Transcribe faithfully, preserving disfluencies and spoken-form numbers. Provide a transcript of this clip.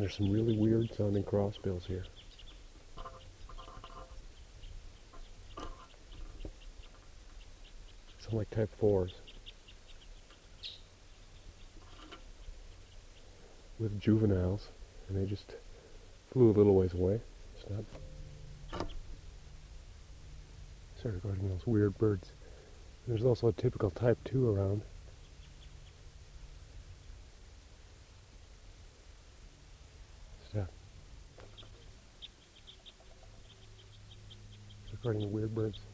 there's some really weird sounding crossbills here. Sound like type fours. With juveniles, and they just flew a little ways away. Stop. Started guarding those weird birds. There's also a typical type two around. Stop. Recording weird birds.